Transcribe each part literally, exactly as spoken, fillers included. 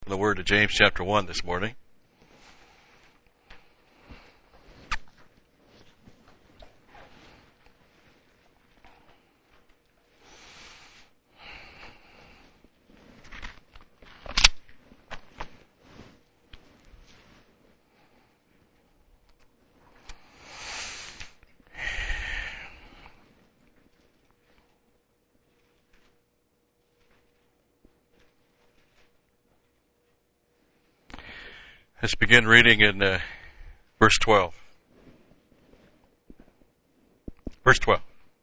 The word of James chapter one this morning. Let's begin reading in uh, verse twelve. Verse twelve.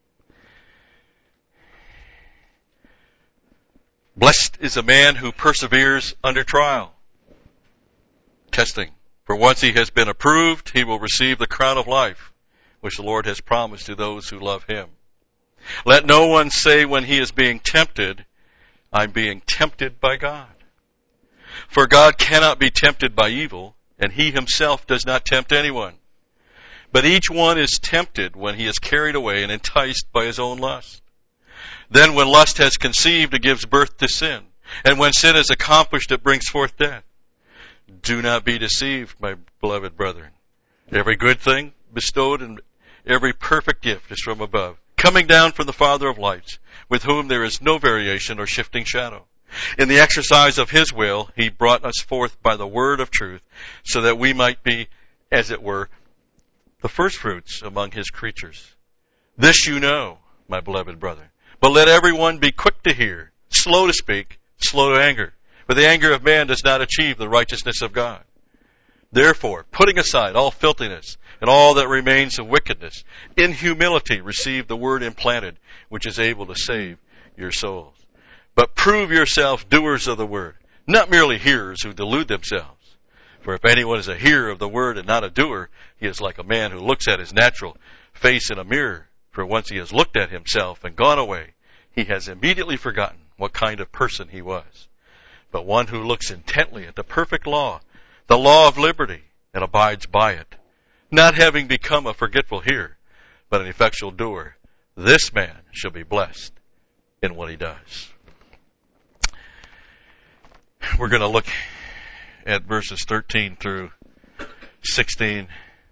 Blessed is a man who perseveres under trial. Testing. For once he has been approved, he will receive the crown of life, which the Lord has promised to those who love him. Let no one say when he is being tempted, I'm being tempted by God. For God cannot be tempted by evil, and he himself does not tempt anyone. But each one is tempted when he is carried away and enticed by his own lust. Then when lust has conceived, it gives birth to sin. And when sin is accomplished, it brings forth death. Do not be deceived, my beloved brethren. Every good thing bestowed and every perfect gift is from above, coming down from the Father of lights, with whom there is no variation or shifting shadow. In the exercise of his will, he brought us forth by the word of truth, so that we might be, as it were, the firstfruits among his creatures. This you know, my beloved brother. But let everyone be quick to hear, slow to speak, slow to anger. For the anger of man does not achieve the righteousness of God. Therefore, putting aside all filthiness and all that remains of wickedness, in humility receive the word implanted, which is able to save your souls. But prove yourselves doers of the word, not merely hearers who delude themselves. For if anyone is a hearer of the word and not a doer, he is like a man who looks at his natural face in a mirror. For once he has looked at himself and gone away, he has immediately forgotten what kind of person he was. But one who looks intently at the perfect law, the law of liberty, and abides by it, not having become a forgetful hearer, but an effectual doer, this man shall be blessed in what he does. We're going to look at verses thirteen through sixteen,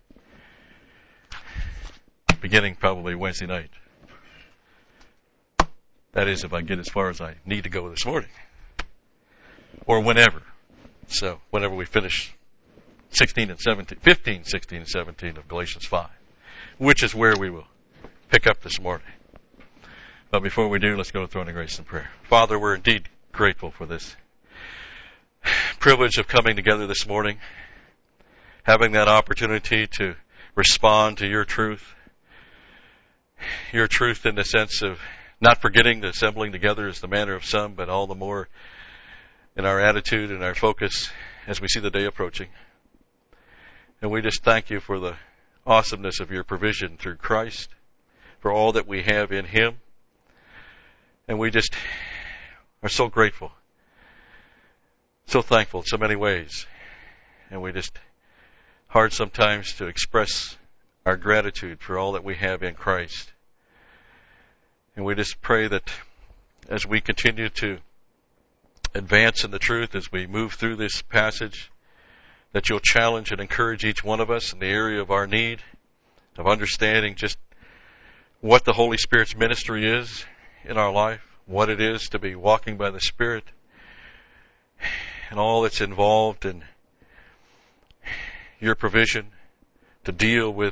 beginning probably Wednesday night. That is, if I get as far as I need to go this morning. Or whenever. So, whenever we finish sixteen and seventeen, fifteen, sixteen, and seventeen of Galatians five, which is where we will pick up this morning. But before we do, let's go to the throne of grace and prayer. Father, we're indeed grateful for this privilege of coming together this morning, having that opportunity to respond to your truth, your truth in the sense of not forgetting that assembling together is the manner of some, but all the more in our attitude and our focus as we see the day approaching. And we just thank you for the awesomeness of your provision through Christ, for all that we have in him. And we just are so grateful, so thankful in so many ways. And we just, hard sometimes to express our gratitude for all that we have in Christ. And we just pray that as we continue to advance in the truth, as we move through this passage, that you'll challenge and encourage each one of us in the area of our need, of understanding just what the Holy Spirit's ministry is in our life, what it is to be walking by the Spirit, and all that's involved in your provision to deal with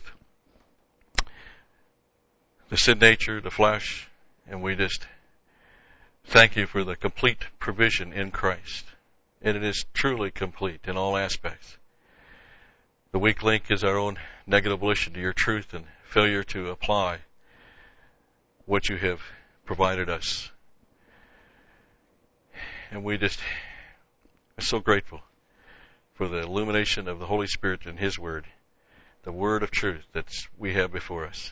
the sin nature, the flesh. And we just thank you for the complete provision in Christ. And it is truly complete in all aspects. The weak link is our own negative volition to your truth and failure to apply what you have provided us. And we just are so grateful for the illumination of the Holy Spirit and his word, the word of truth that we have before us.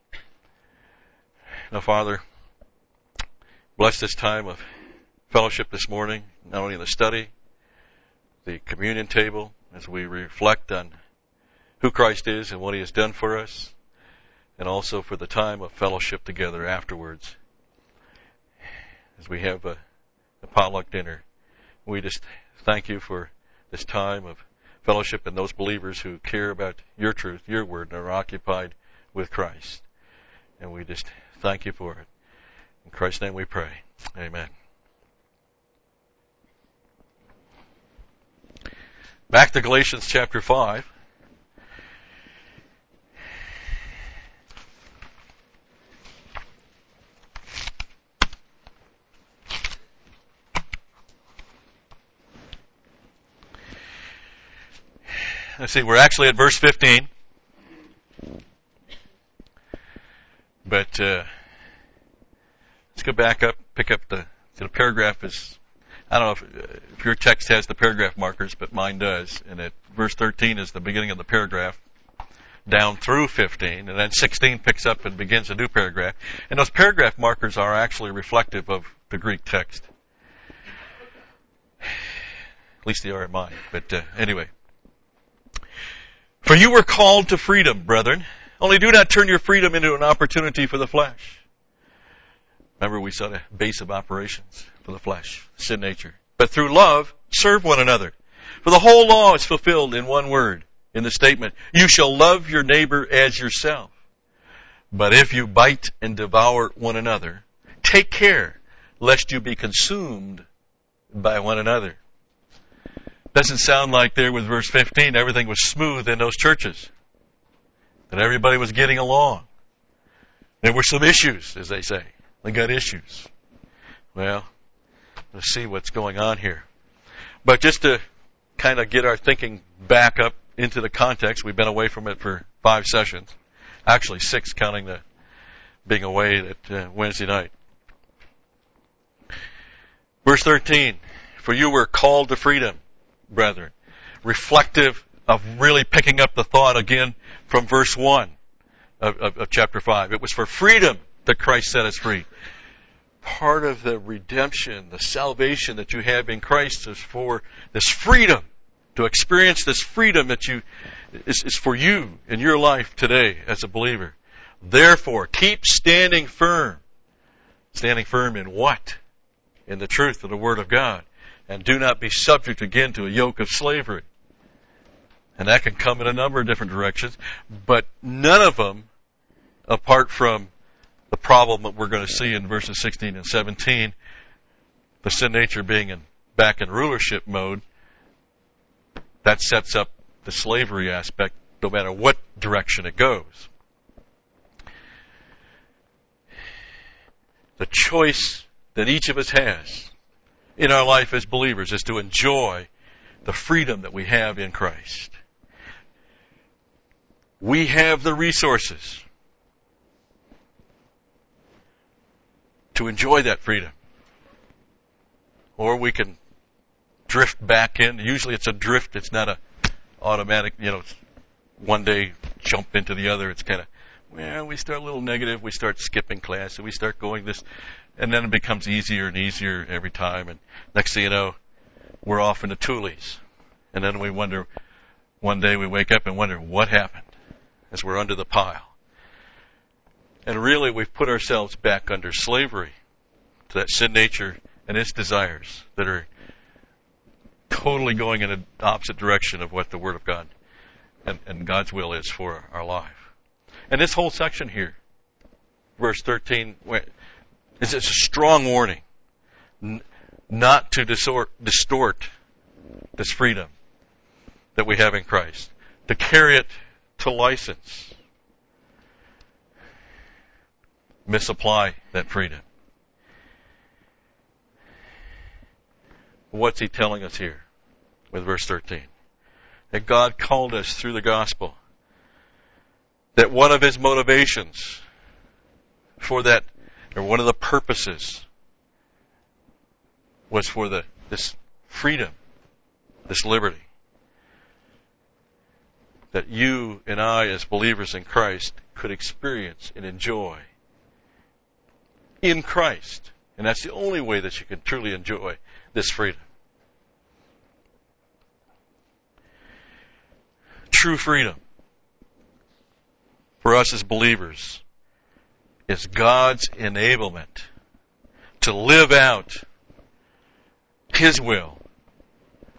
Now, Father, bless this time of fellowship this morning, not only in the study, the communion table, as we reflect on who Christ is and what he has done for us, and also for the time of fellowship together afterwards. As we have a, a potluck dinner, we just thank you for this time of fellowship and those believers who care about your truth, your word, and are occupied with Christ. And we just thank you for it. In Christ's name we pray. Amen. Back to Galatians chapter five. Let's see, we're actually at verse fifteen. But uh, let's go back up, pick up the, the paragraph is, I don't know if, if your text has the paragraph markers, but mine does. And at verse thirteen is the beginning of the paragraph, down through fifteen. And then sixteen picks up and begins a new paragraph. And those paragraph markers are actually reflective of the Greek text. At least they are in mine. But uh, anyway. For you were called to freedom, brethren. Only do not turn your freedom into an opportunity for the flesh. Remember, we saw the base of operations for the flesh, sin nature. But through love, serve one another. For the whole law is fulfilled in one word, in the statement, you shall love your neighbor as yourself. But if you bite and devour one another, take care lest you be consumed by one another. Doesn't sound like there with verse fifteen, everything was smooth in those churches. That everybody was getting along. There were some issues, as they say. They got issues. Well, let's see what's going on here. But just to kind of get our thinking back up into the context, we've been away from it for five sessions. Actually six, counting the being away at uh, Wednesday night. Verse thirteen, for you were called to freedom, brethren. Reflective of really picking up the thought again from verse one of, of, of chapter five. It was for freedom that Christ set us free. Part of the redemption, the salvation that you have in Christ is for this freedom. To experience this freedom that you is, is for you in your life today as a believer. Therefore, keep standing firm. Standing firm in what? In the truth of the Word of God. And do not be subject again to a yoke of slavery. And that can come in a number of different directions, but none of them, apart from the problem that we're going to see in verses sixteen and seventeen, the sin nature being in, back in rulership mode, that sets up the slavery aspect no matter what direction it goes. The choice that each of us has in our life as believers is to enjoy the freedom that we have in Christ. We have the resources to enjoy that freedom. Or we can drift back in. Usually it's a drift. It's not a automatic, you know, one day jump into the other. It's kind of, well, we start a little negative. We start skipping class and we start going this. And then it becomes easier and easier every time. And next thing you know, we're off into Tules. And then we wonder, one day we wake up and wonder what happened as we're under the pile. And really we've put ourselves back under slavery to that sin nature and its desires that are totally going in an opposite direction of what the Word of God and, and God's will is for our life. And this whole section here, verse thirteen, is a strong warning n- not to distort, distort this freedom that we have in Christ, to carry it to license, misapply that freedom. What's he telling us here with verse thirteen? That God called us through the gospel. That one of his motivations for that, or one of the purposes, was for the this freedom, this liberty. That you and I, as believers in Christ, could experience and enjoy in Christ. And that's the only way that you can truly enjoy this freedom. True freedom for us as believers is God's enablement to live out His will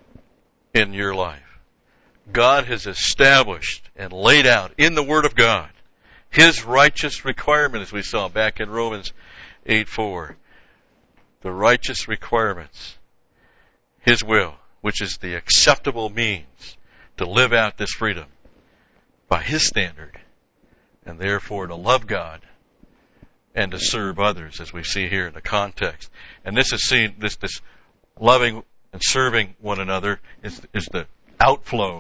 in your life. God has established and laid out in the Word of God His righteous requirement, as we saw back in Romans eight four. The righteous requirements, His will, which is the acceptable means to live out this freedom by His standard, and therefore to love God and to serve others, as we see here in the context. And this is seen, this, this loving and serving one another is, is the outflow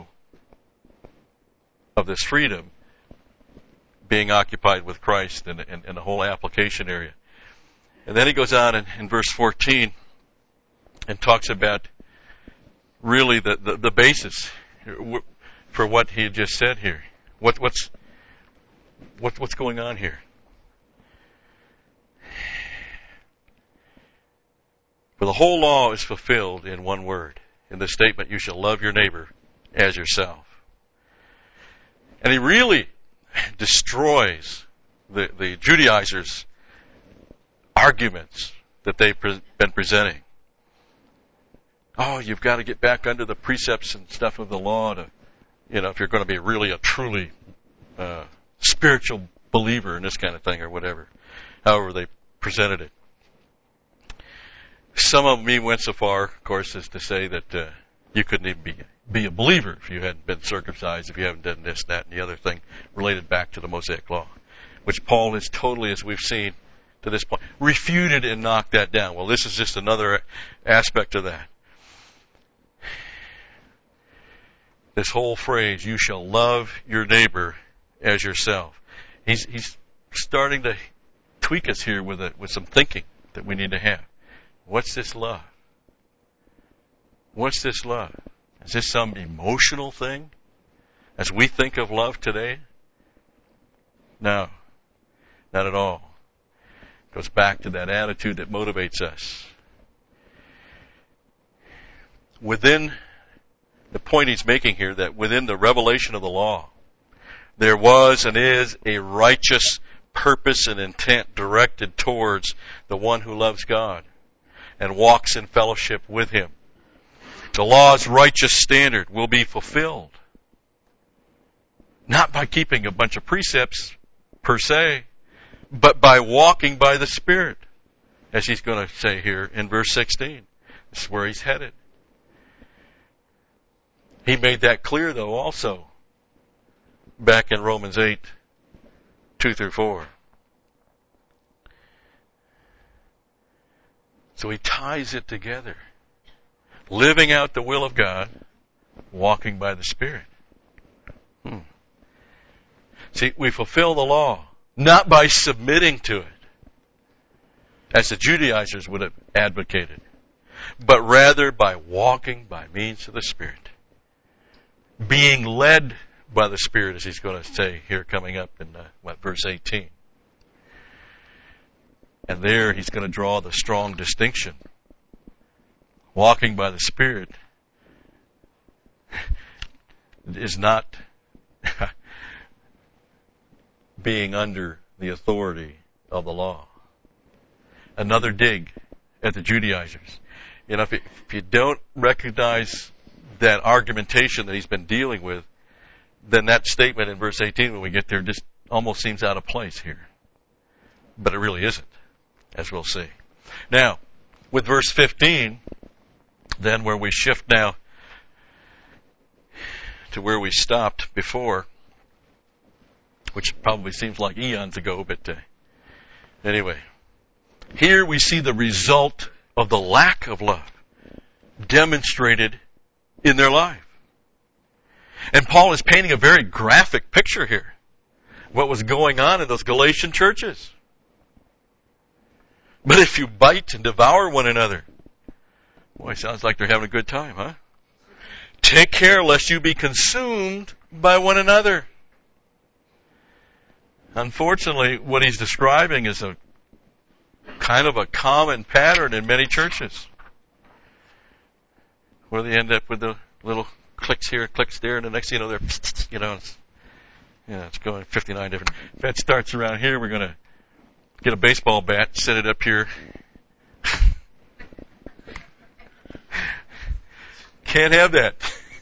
of this freedom being occupied with Christ in, in, in the whole application area. And then he goes on in, in verse fourteen and talks about really the, the, the basis for what he had just said here. What, what's, what, what's going on here? For the whole law is fulfilled in one word, in the statement, you shall love your neighbor as yourself. And he really destroys the, the Judaizers' arguments that they've pre- been presenting. Oh, you've got to get back under the precepts and stuff of the law to, you know, if you're going to be really a truly uh, spiritual believer in this kind of thing or whatever. However they presented it. Some of me went so far, of course, as to say that uh, you couldn't even be be a believer if you hadn't been circumcised, if you haven't done this, that, and the other thing related back to the Mosaic Law, which Paul has totally, as we've seen to this point, refuted and knocked that down. Well, this is just another aspect of that. This whole phrase, you shall love your neighbor as yourself. He's, he's starting to tweak us here with a, with some thinking that we need to have. What's this love? What's this love? Is this some emotional thing as we think of love today? No, not at all. It goes back to that attitude that motivates us. Within the point he's making here, that within the revelation of the law, there was and is a righteous purpose and intent directed towards the one who loves God and walks in fellowship with Him. The law's righteous standard will be fulfilled. Not by keeping a bunch of precepts per se, but by walking by the Spirit, as he's going to say here in verse sixteen. This is where he's headed. He made that clear, though, also, back in Romans eight, two through four. So he ties it together. Living out the will of God, walking by the Spirit. Hmm. See, we fulfill the law, not by submitting to it, as the Judaizers would have advocated, but rather by walking by means of the Spirit. Being led by the Spirit, as he's going to say here coming up in uh, what, verse eighteen. And there he's going to draw the strong distinction. Walking by the Spirit is not being under the authority of the law. Another dig at the Judaizers. You know, if you, if you don't recognize that argumentation that he's been dealing with, then that statement in verse eighteen, when we get there, just almost seems out of place here. But it really isn't, as we'll see. Now, with verse fifteen, then where we shift now to where we stopped before, which probably seems like eons ago, but uh, anyway. Here we see the result of the lack of love demonstrated in their life. And Paul is painting a very graphic picture here. What was going on in those Galatian churches. But if you bite and devour one another, boy, sounds like they're having a good time, huh? Take care lest you be consumed by one another. Unfortunately, what he's describing is a kind of a common pattern in many churches, where they end up with the little clicks here, clicks there, and the next thing you know, they're, you know, it's, yeah, it's going fifty-nine different. If that starts around here, we're going to get a baseball bat, set it up here. Can't have that.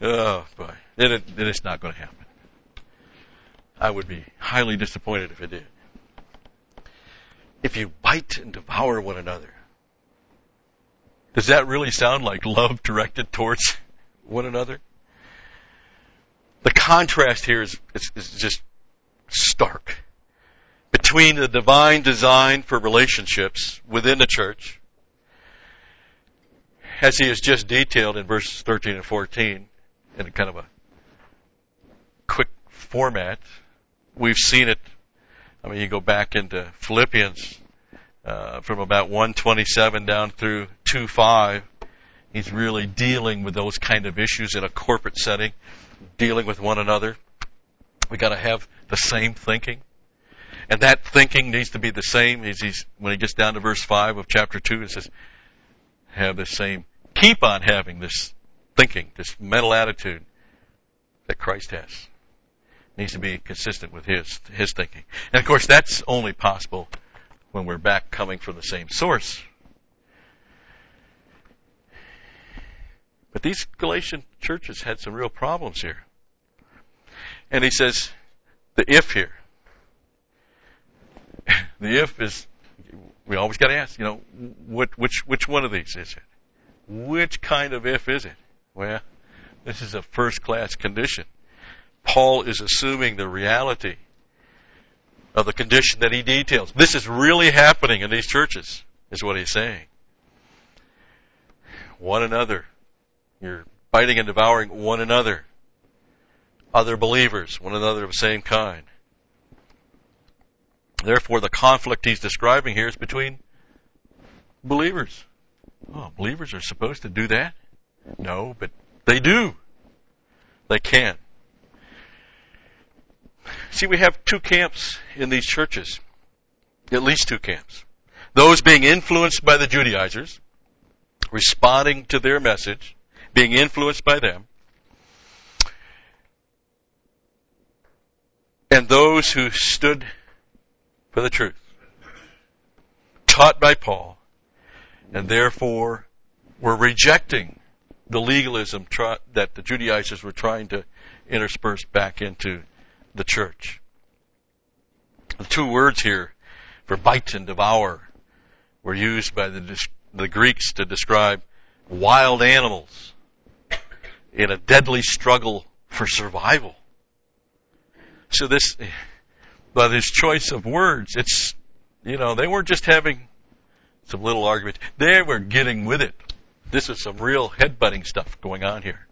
Oh, boy. It, it, it's not going to happen. I would be highly disappointed if it did. If you bite and devour one another, does that really sound like love directed towards one another? The contrast here is, is, is just stark between the divine design for relationships within the church, as he has just detailed in verses thirteen and fourteen, in a kind of a quick format. We've seen it. I mean, you go back into Philippians uh, from about one twenty-seven down through two five. He's really dealing with those kind of issues in a corporate setting, dealing with one another. We got to have the same thinking, and that thinking needs to be the same. As he's when he gets down to verse five of chapter two, it says, "Have the same, keep on having this thinking, this mental attitude that Christ has." Needs to be consistent with his his thinking. And of course, that's only possible when we're back coming from the same source. But these Galatian churches had some real problems here. And he says, the if here. The if is, we always got to ask, you know, what, which which one of these is it? Which kind of if is it? Well, this is a first-class condition. Paul is assuming the reality of the condition that he details. This is really happening in these churches, is what he's saying. One another. You're biting and devouring one another. Other believers, one another of the same kind. Therefore, the conflict he's describing here is between believers. Oh, believers are supposed to do that? No, but they do. They can. See, we have two camps in these churches. At least two camps. Those being influenced by the Judaizers, responding to their message, being influenced by them. And those who stood for the truth, taught by Paul, and therefore were rejecting the legalism try, that the Judaizers were trying to intersperse back into the church. The two words here for bite and devour were used by the, the Greeks to describe wild animals in a deadly struggle for survival. So this, by this choice of words, it's, you know, they weren't just having some little argument. They were getting with it. This is some real headbutting stuff going on here.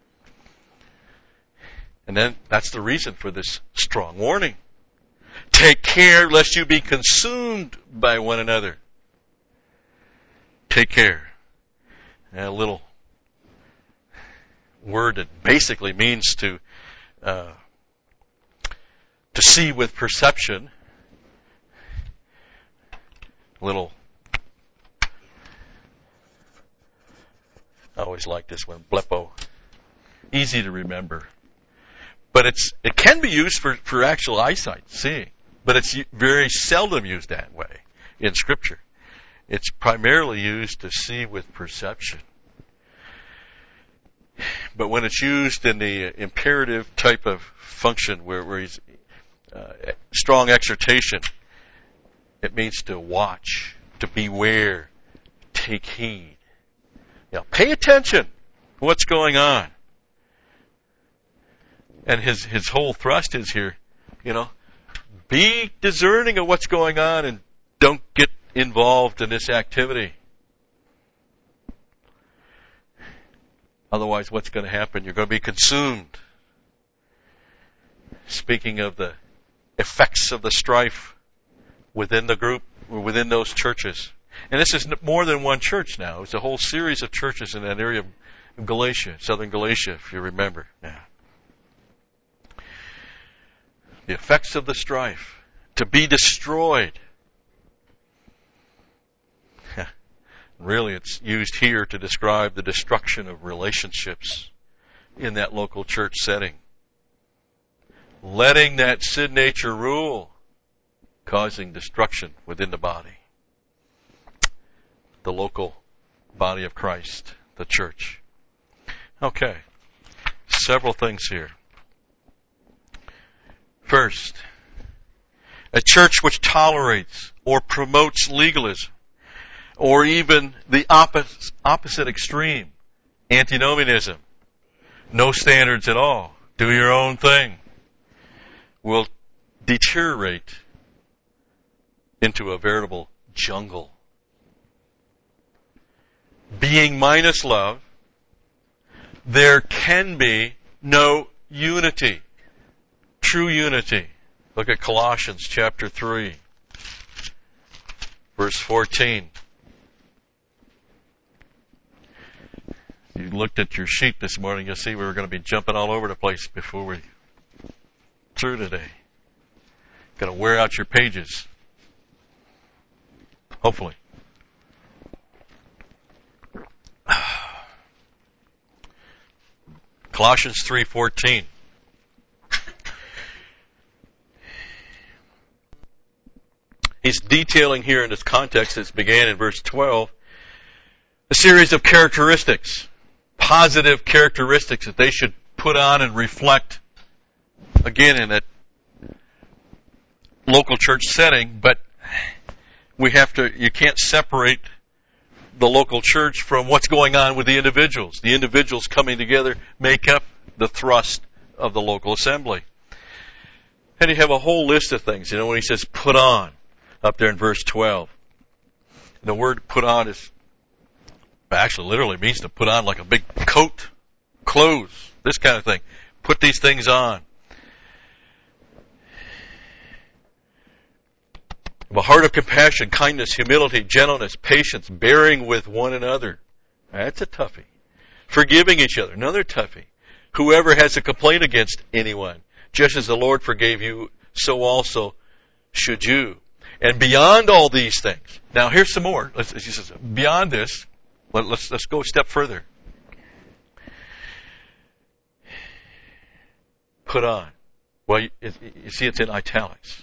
And then that's the reason for this strong warning. Take care lest you be consumed by one another. Take care. And a little word that basically means to uh, to see with perception. A little. I always like this one. Blepo. Easy to remember. But it's it can be used for, for actual eyesight, seeing. But it's very seldom used that way in Scripture. It's primarily used to see with perception. But when it's used in the imperative type of function where, where he's uh, strong exhortation, it means to watch, to beware, take heed. You know, pay attention to what's going on. And his his whole thrust is here, you know, be discerning of what's going on and don't get involved in this activity. Otherwise, what's going to happen? You're going to be consumed. Speaking of the effects of the strife within the group, or within those churches. And this is more than one church now. It's a whole series of churches in that area of Galatia, southern Galatia, if you remember. Yeah. The effects of the strife. To be destroyed. Really, it's used here to describe the destruction of relationships in that local church setting. Letting that sin nature rule, causing destruction within the body. The local body of Christ, the church. Okay. several things here. First, a church which tolerates or promotes legalism, or even the opposite, opposite extreme, antinomianism, no standards at all, do your own thing, will deteriorate into a veritable jungle. Being minus love, there can be no unity, true unity. Look at Colossians chapter three, verse fourteen. You looked at your sheet this morning, you'll see we were going to be jumping all over the place before we're through today. Going to wear out your pages. Hopefully. Colossians three fourteen. He's detailing here in this context that began in verse twelve a series of characteristics, positive characteristics that they should put on and reflect, again, in that local church setting, but we have to, you can't separate the local church from what's going on with the individuals. The individuals coming together make up the thrust of the local assembly. And you have a whole list of things, you know, when he says put on, up there in verse twelve. The word put on is, actually literally means to put on like a big coat, clothes, this kind of thing. Put these things on. A heart of compassion, kindness, humility, gentleness, patience, bearing with one another. That's a toughie. Forgiving each other. Another toughie. Whoever has a complaint against anyone, just as the Lord forgave you, so also should you. And beyond all these things. Now here's some more. Let's, he says, beyond this, let, let's, let's go a step further. Put on. Well, you, you see it's in italics.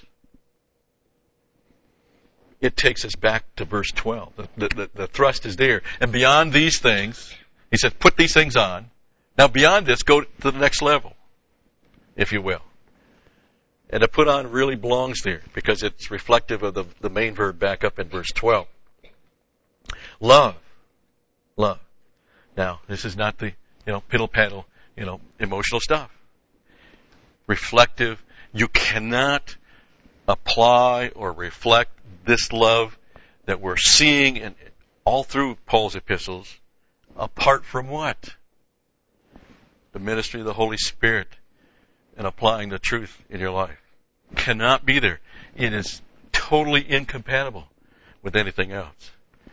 It takes us back to verse twelve. The, the, the thrust is there. And beyond these things, he says, put these things on. Now beyond this, go to the next level, if you will. And to put on really belongs there because it's reflective of the, the main verb back up in verse twelve. Love. Love. Now, this is not the, you know, piddle-paddle, you know, emotional stuff. Reflective. You cannot apply or reflect this love that we're seeing in, all through Paul's epistles, apart from what? The ministry of the Holy Spirit and applying the truth in your life. Cannot be there. It is totally incompatible with anything else.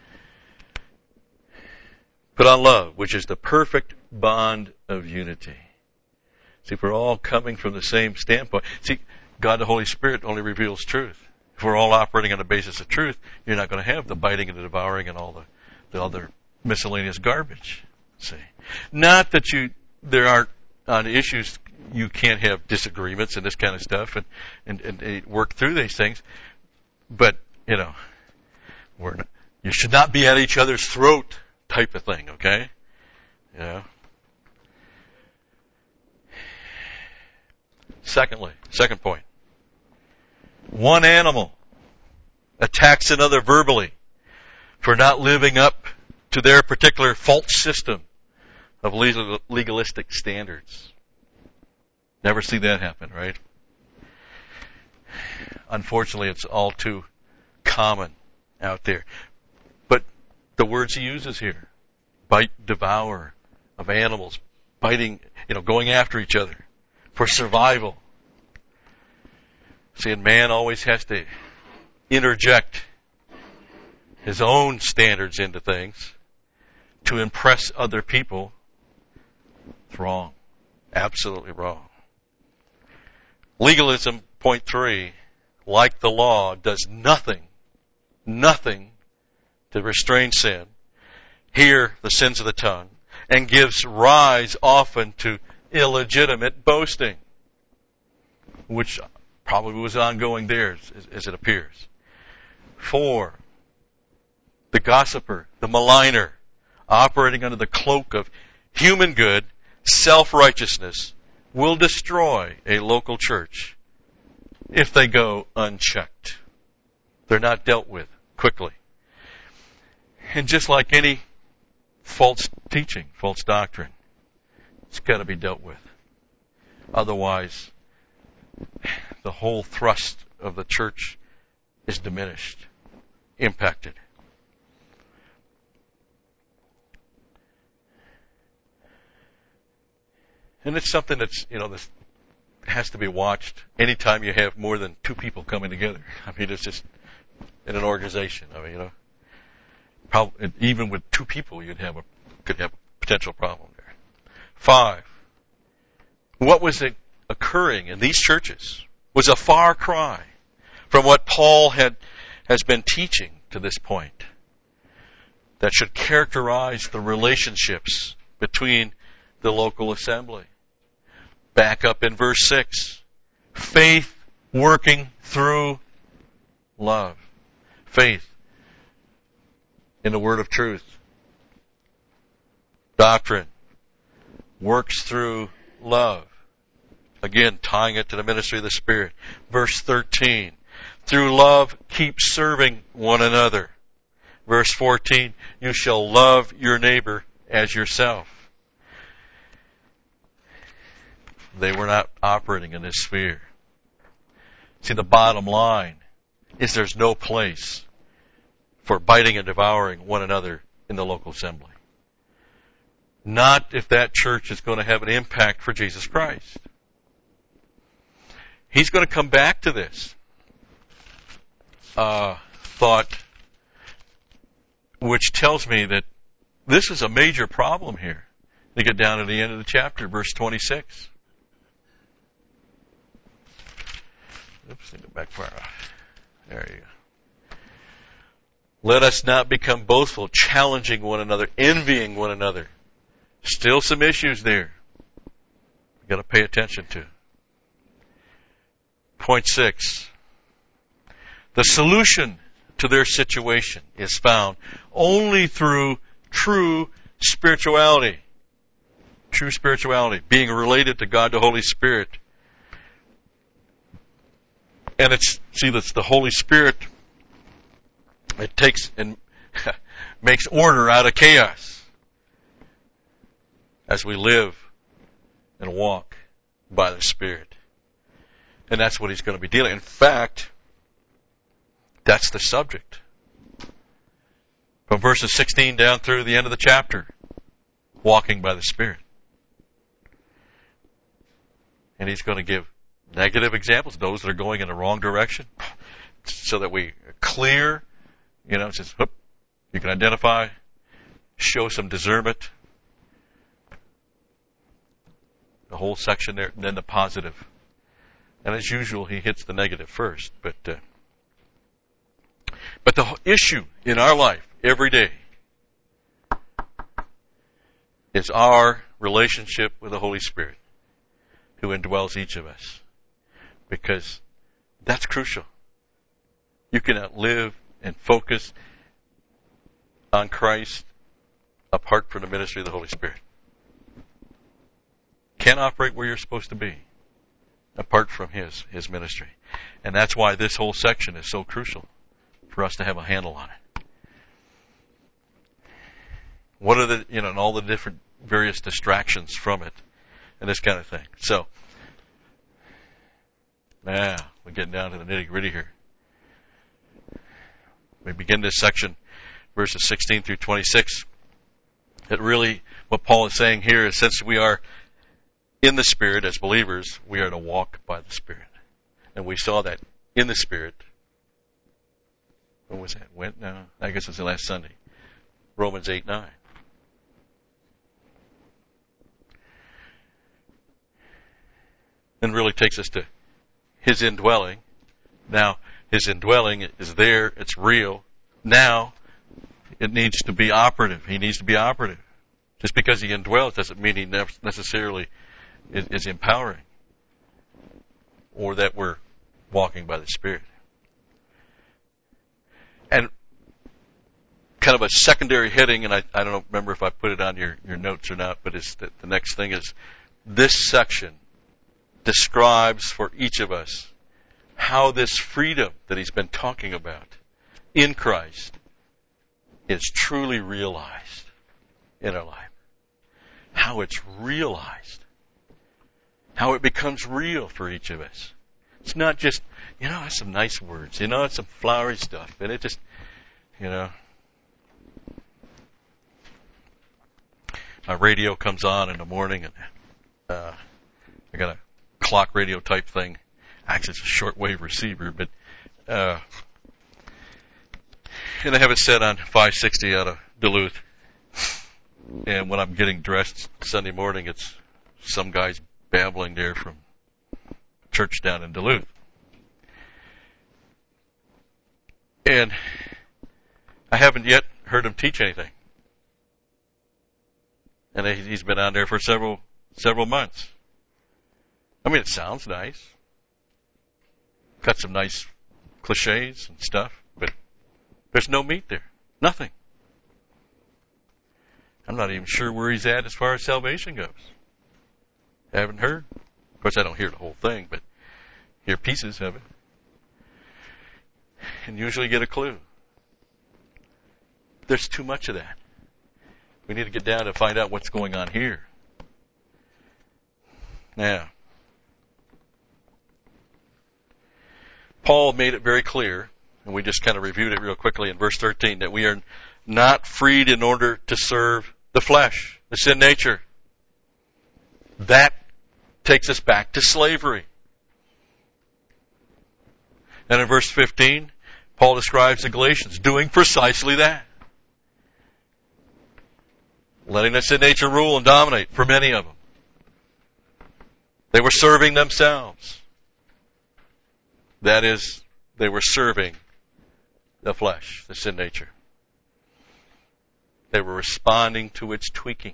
Put on love, which is the perfect bond of unity. See, if we're all coming from the same standpoint. See, God the Holy Spirit only reveals truth. If we're all operating on the basis of truth, you're not going to have the biting and the devouring and all the, the other miscellaneous garbage. See, not that you there aren't on issues you can't have disagreements and this kind of stuff and and, and, and work through these things, but you know, we're not, you should not be at each other's throat type of thing. Okay, yeah. Secondly, second point. One animal attacks another verbally for not living up to their particular false system of legal, legalistic standards. Never see that happen, right? Unfortunately, it's all too common out there. But the words he uses here, bite, devour, of animals, biting, you know, going after each other for survival. See, and man always has to interject his own standards into things to impress other people. It's wrong. Absolutely wrong. Legalism, point three, like the law, does nothing, nothing to restrain sin, here the sins of the tongue, and gives rise often to illegitimate boasting, which probably was ongoing there as, as it appears. Four, the gossiper, the maligner, operating under the cloak of human good, self-righteousness will destroy a local church if they go unchecked. They're not dealt with quickly. And just like any false teaching, false doctrine, it's got to be dealt with. Otherwise, the whole thrust of the church is diminished, impacted. And it's something that's, you know, this has to be watched anytime you have more than two people coming together. I mean, it's just in an organization. I mean, you know, probably, even with two people, you'd have a could have a potential problem there. Five. What was it occurring in these churches was a far cry from what Paul had has been teaching to this point that should characterize the relationships between the local assembly. Back up in verse six. Faith working through love. Faith in the word of truth. Doctrine works through love. Again, tying it to the ministry of the Spirit. Verse thirteen. Through love, keep serving one another. Verse fourteen. You shall love your neighbor as yourself. They were not operating in this sphere. See, the bottom line is there's no place for biting and devouring one another in the local assembly. Not if that church is going to have an impact for Jesus Christ. He's going to come back to this uh, thought, which tells me that this is a major problem here. You get down to the end of the chapter, verse twenty-six. Oops, let me go back far off. There you go. Let us not become boastful, challenging one another, envying one another. Still some issues there. You've got to pay attention to. Point six. The solution to their situation is found only through true spirituality. True spirituality. Being related to God the Holy Spirit. And it's, see, that's the Holy Spirit. It takes and makes order out of chaos as we live and walk by the Spirit. And that's what he's going to be dealing. In fact, that's the subject. From verses sixteen down through the end of the chapter. Walking by the Spirit. And he's going to give negative examples, those that are going in the wrong direction, so that we are clear, you know, it says, whoop, you can identify, show some discernment. The whole section there, and then the positive. And as usual, he hits the negative first. But uh, but the issue in our life every day is our relationship with the Holy Spirit, who indwells each of us. Because that's crucial. You cannot live and focus on Christ apart from the ministry of the Holy Spirit. Can't operate where you're supposed to be apart from His, His ministry. And that's why this whole section is so crucial for us to have a handle on it. What are the, you know, and all the different various distractions from it and this kind of thing. So, now, we're getting down to the nitty-gritty here. We begin this section, verses sixteen through twenty-six. That really, what Paul is saying here is, since we are in the Spirit as believers, we are to walk by the Spirit. And we saw that in the Spirit. When was that? When? No, I guess it was the last Sunday. Romans eight nine. And really takes us to His indwelling. Now, His indwelling is there. It's real. Now, it needs to be operative. He needs to be operative. Just because He indwells doesn't mean He necessarily is, is empowering. Or that we're walking by the Spirit. And kind of a secondary heading, and I, I don't remember if I put it on your, your notes or not, but it's the, the next thing is this section describes for each of us how this freedom that he's been talking about in Christ is truly realized in our life. How it's realized. How it becomes real for each of us. It's not just, you know, it's some nice words. You know, it's some flowery stuff. And it just, you know. My radio comes on in the morning, and uh, I got a clock radio type thing. Actually, it's a shortwave receiver, but uh, and I have it set on five sixty out of Duluth. And when I'm getting dressed Sunday morning, it's some guy's babbling there from church down in Duluth. And I haven't yet heard him teach anything. And he's been on there for several several months. I mean, it sounds nice. Got some nice cliches and stuff, but there's no meat there. Nothing. I'm not even sure where he's at as far as salvation goes. Haven't heard. Of course, I don't hear the whole thing, but hear pieces of it. And usually get a clue. There's too much of that. We need to get down to find out what's going on here. Now, Paul made it very clear, and we just kind of reviewed it real quickly in verse thirteen, that we are not freed in order to serve the flesh, the sin nature. That takes us back to slavery. And in verse fifteen, Paul describes the Galatians doing precisely that. Letting the sin nature rule and dominate for many of them. They were serving themselves. That is, they were serving the flesh, the sin nature. They were responding to its tweaking,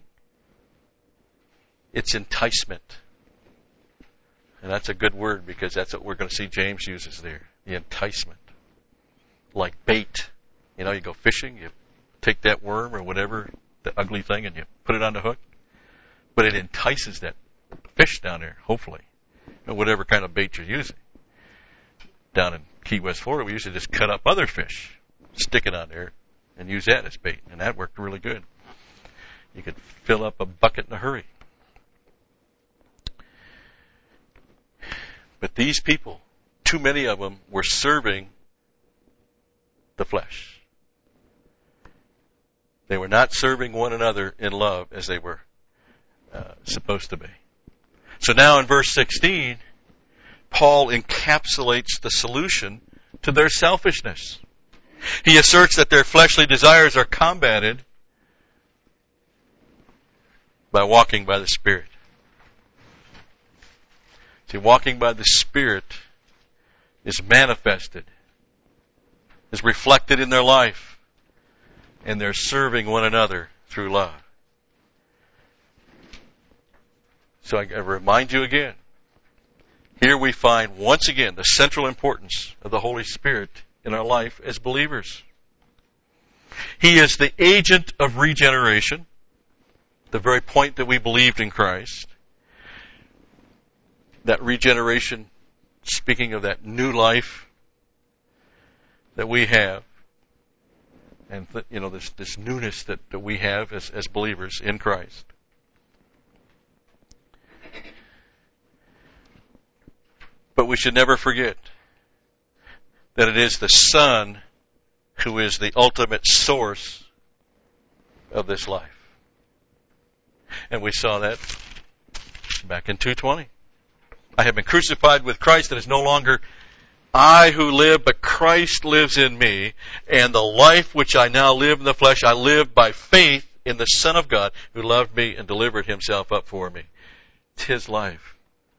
its enticement. And that's a good word because that's what we're going to see James uses there, the enticement. Like bait. You know, you go fishing, you take that worm or whatever, the ugly thing, and you put it on the hook. But it entices that fish down there, hopefully, or whatever kind of bait you're using. Down in Key West, Florida, we used to just cut up other fish, stick it on there, and use that as bait. And that worked really good. You could fill up a bucket in a hurry. But these people, too many of them, were serving the flesh. They were not serving one another in love as they were uh, supposed to be. So now in verse sixteen, Paul encapsulates the solution to their selfishness. He asserts that their fleshly desires are combated by walking by the Spirit. See, walking by the Spirit is manifested, is reflected in their life, and they're serving one another through love. So I, I remind you again, here we find once again the central importance of the Holy Spirit in our life as believers. He is the agent of regeneration, the very point that we believed in Christ. That regeneration, speaking of that new life that we have, and th- you know this this newness that, that we have as, as believers in Christ. But we should never forget that it is the Son who is the ultimate source of this life. And we saw that back in two twenty. I have been crucified with Christ, and it's no longer I who live, but Christ lives in me, and the life which I now live in the flesh, I live by faith in the Son of God, who loved me and delivered himself up for me. It's his life.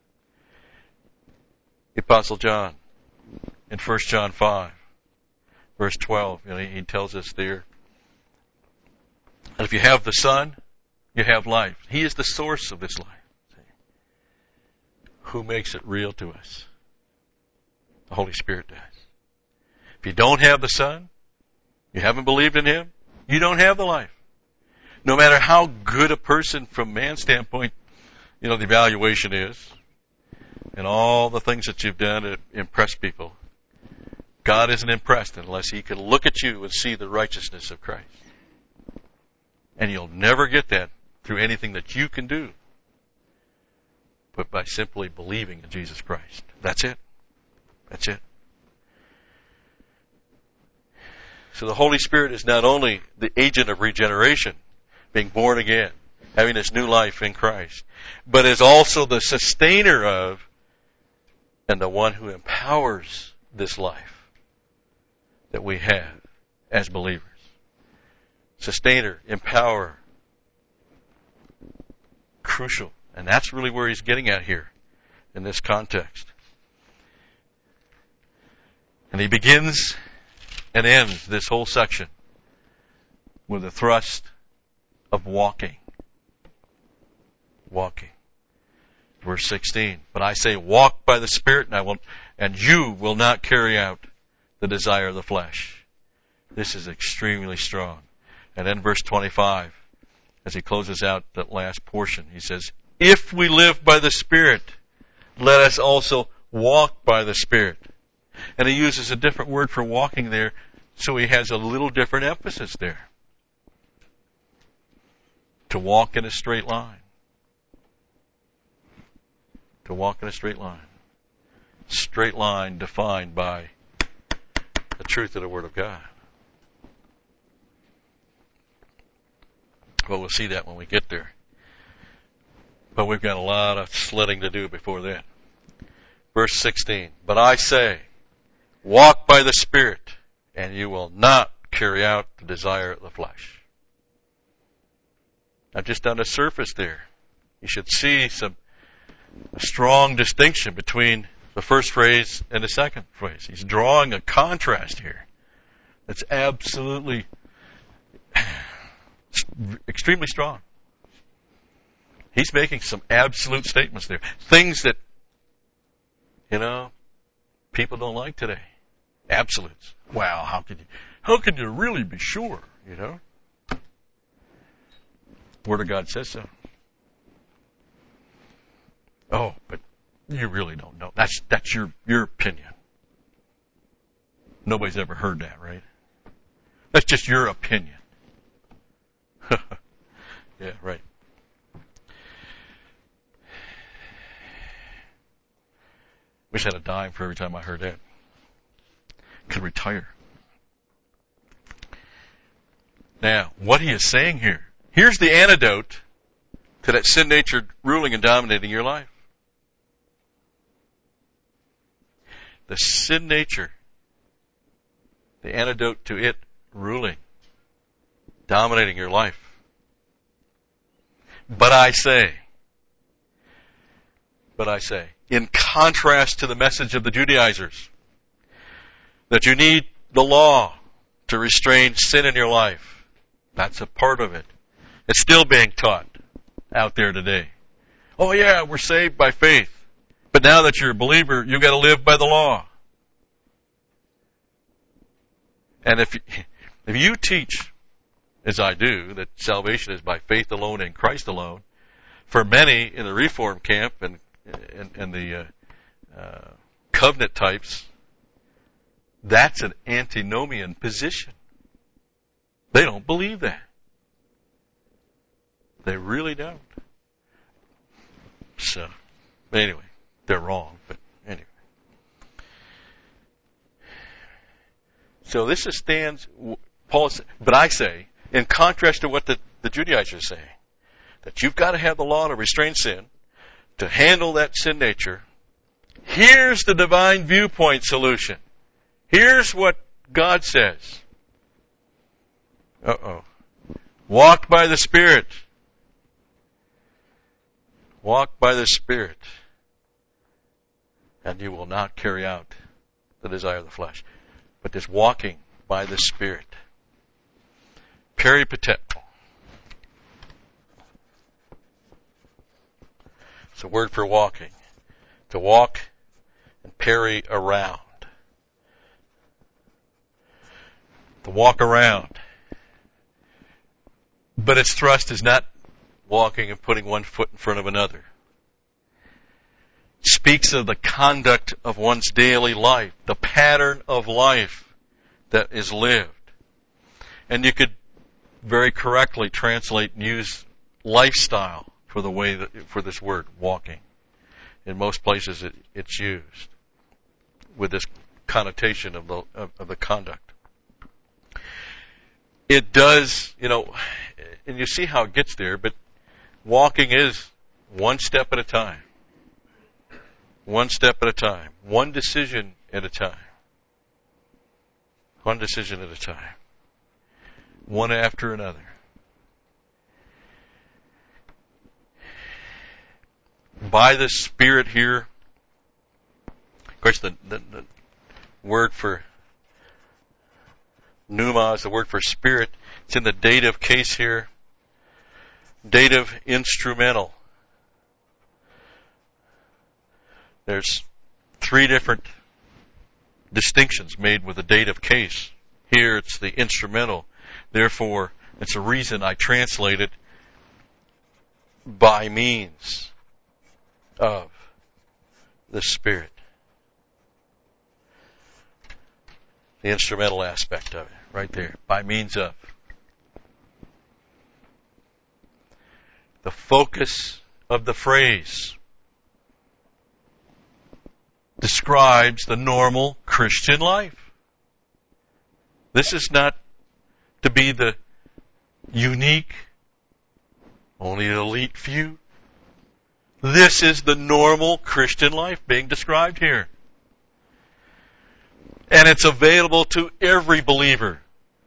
The Apostle John, in First John five, verse twelve, you know, he tells us there, that if you have the Son, you have life. He is the source of this life. See? Who makes it real to us? The Holy Spirit does. If you don't have the Son, you haven't believed in him, You don't have the life. No matter how good a person from man's standpoint, you know, the evaluation is, and all the things that you've done to impress people, God isn't impressed unless He can look at you and see the righteousness of Christ. And you'll never get that through anything that you can do, but by simply believing in Jesus Christ. That's it. That's it. So the Holy Spirit is not only the agent of regeneration, being born again, having this new life in Christ, but is also the sustainer of and the one who empowers this life that we have as believers. Sustainer, empower. Crucial. And that's really where he's getting at here in this context. And he begins and ends this whole section with a thrust of walking. Walking. Verse sixteen. But I say, walk by the Spirit, and I will, and you will not carry out the desire of the flesh. This is extremely strong. And then verse twenty-five, as he closes out that last portion, he says, if we live by the Spirit, let us also walk by the Spirit. And he uses a different word for walking there, so he has a little different emphasis there. To walk in a straight line. To walk in a straight line. Straight line defined by the truth of the Word of God. Well, we'll see that when we get there. But we've got a lot of sledding to do before then. Verse sixteen. But I say, walk by the Spirit, and you will not carry out the desire of the flesh. Now, just on the surface there, you should see some a strong distinction between the first phrase and the second phrase. He's drawing a contrast here that's absolutely extremely strong. He's making some absolute statements there. Things that, you know, people don't like today. Absolutes. Wow, how could you, how could you really be sure, you know? Word of God says so. Oh, but you really don't know. That's, that's your, your opinion. Nobody's ever heard that, right? That's just your opinion. Yeah, right. Wish I had a dime for every time I heard that. Could retire. Now, what he is saying here, here's the antidote to that sin nature ruling and dominating your life. The sin nature, the antidote to it ruling, dominating your life. But I say, but I say, in contrast to the message of the Judaizers, that you need the law to restrain sin in your life. That's a part of it. It's still being taught out there today. Oh yeah, we're saved by faith. But now that you're a believer, you've got to live by the law. And if, if you teach, as I do, that salvation is by faith alone in Christ alone, for many in the Reform camp and, and, and the uh, uh, covenant types, that's an antinomian position. They don't believe that. They really don't. So, anyway, they're wrong, but anyway. So this is stands, Paul, but I say, in contrast to what the, the Judaizers say, that you've got to have the law to restrain sin, to handle that sin nature. Here's the divine viewpoint solution. Here's what God says. Uh-oh. Walk by the Spirit. Walk by the Spirit, and you will not carry out the desire of the flesh. But this walking by the Spirit. Peripatet. It's a word for walking. To walk and peri around. To walk around. But its thrust is not walking and putting one foot in front of another. It speaks of the conduct of one's daily life, the pattern of life that is lived. And you could very correctly translate and use lifestyle for the way that, for this word, walking. In most places it, it's used with this connotation of the, of, of the conduct. It does, you know, and you see how it gets there, but walking is one step at a time. One step at a time. One decision at a time. One decision at a time. One after another. By the Spirit here, of course the, the, the word for pneuma is the word for spirit. It's in the dative case here. Dative instrumental. There's three different distinctions made with the dative case. Here it's the instrumental. Therefore, it's a reason I translate it by means of the Spirit. The instrumental aspect of it, right there. By means of. The focus of the phrase describes the normal Christian life. This is not to be the unique, only an elite few. This is the normal Christian life being described here. And it's available to every believer.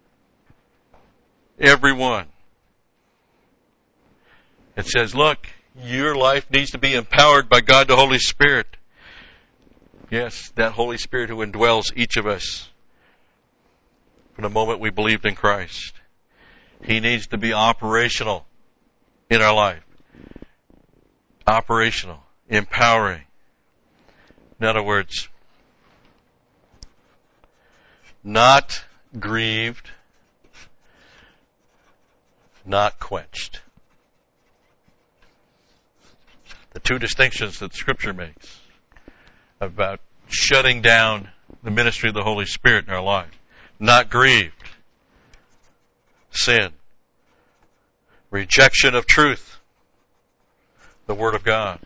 Everyone. It says, look, your life needs to be empowered by God the Holy Spirit. Yes, that Holy Spirit who indwells each of us from the moment we believed in Christ. He needs to be operational in our life. Operational. Empowering. In other words, not grieved, not quenched. The two distinctions that Scripture makes about shutting down the ministry of the Holy Spirit in our life. Not grieved. Sin. Rejection of truth. The Word of God.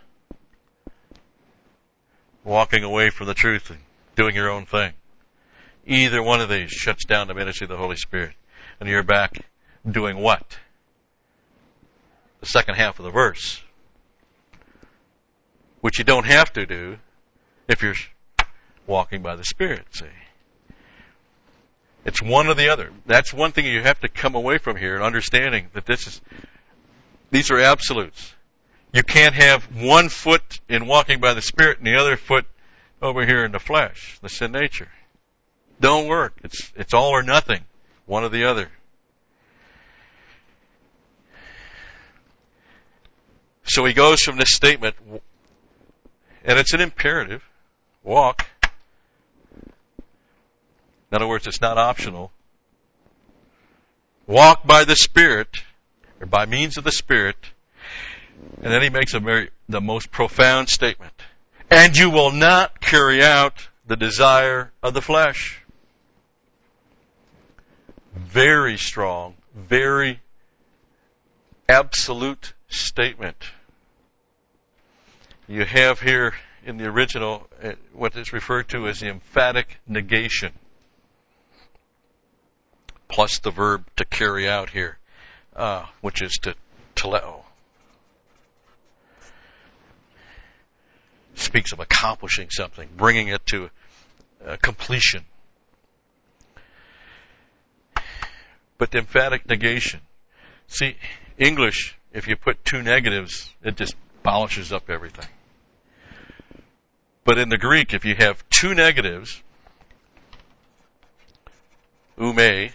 Walking away from the truth and doing your own thing. Either one of these shuts down the ministry of the Holy Spirit. And you're back doing what? The second half of the verse. Which you don't have to do if you're walking by the Spirit, see. It's one or the other. That's one thing you have to come away from here, understanding that this is, these are absolutes. You can't have one foot in walking by the Spirit and the other foot over here in the flesh, the sin nature. Don't work. It's, it's all or nothing. One or the other. So he goes from this statement, and it's an imperative, walk. In other words, it's not optional. Walk by the Spirit, or by means of the Spirit. And then he makes a very, the most profound statement. And you will not carry out the desire of the flesh. Very strong, very absolute statement. You have here in the original what is referred to as the emphatic negation, plus the verb to carry out here, uh, which is to teleo. Speaks of accomplishing something, bringing it to uh, completion. But the emphatic negation. See, English, if you put two negatives, it just polishes up everything. But in the Greek, if you have two negatives, ume,